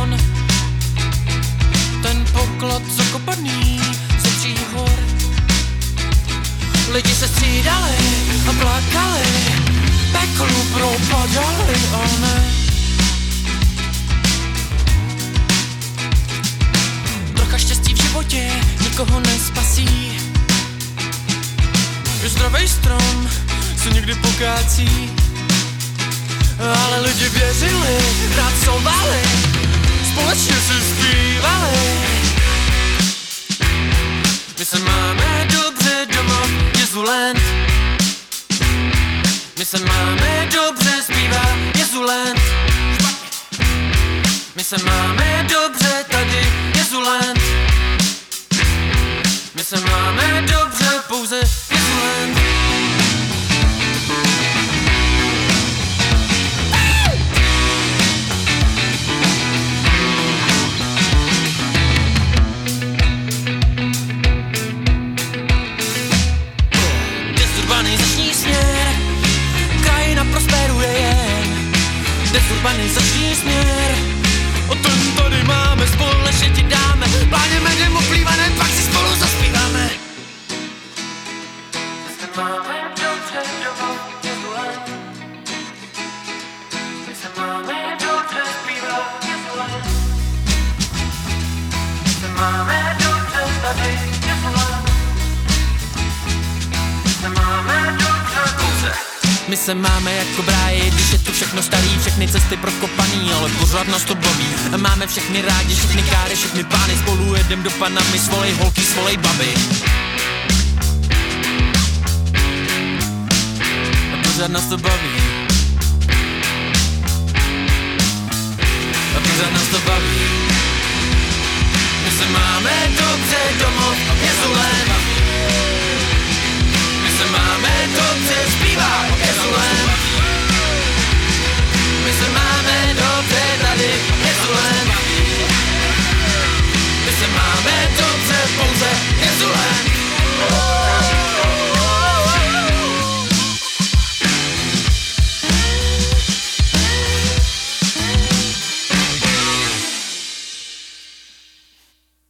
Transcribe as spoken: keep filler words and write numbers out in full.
on, ten poklad zakopaný ze tří hor. Lidi se střídali a plakali, peklu propadali, ale ne. Trocha štěstí v životě nikoho nespasí, že zdravej strom se někdy pokácí. Ale lidi věřili, pracovali, společně si zpívali. My se máme dobře doma, je Zuland. My se máme dobře, zpívá je Zuland. My se máme dobře, tady je Zuland. My se máme dobře, pouze je Zuland. Dezurbanizační směr, krajina prosperuje jen. Dezurbanizační směr, o tom tady máme, společně ti dáme. Pláněme demo plývané, pak si spolu zaspíváme. My se máme dobře doma, je Zuland. My se máme dobře, zpívá je Zuland. My se máme dobře, tady je Zuland. My se máme jako bráji, když je tu všechno starý, všechny cesty prokopaný, ale pořád nás to baví. Máme všechny rádi, všechny káry, všechny pány, spolu jedem do Panamy, svolej holky, svolej baby. A pořád nás to baví. A pořád nás to baví. My se máme dobře domov, je Zuland. My se máme dobře, zpívá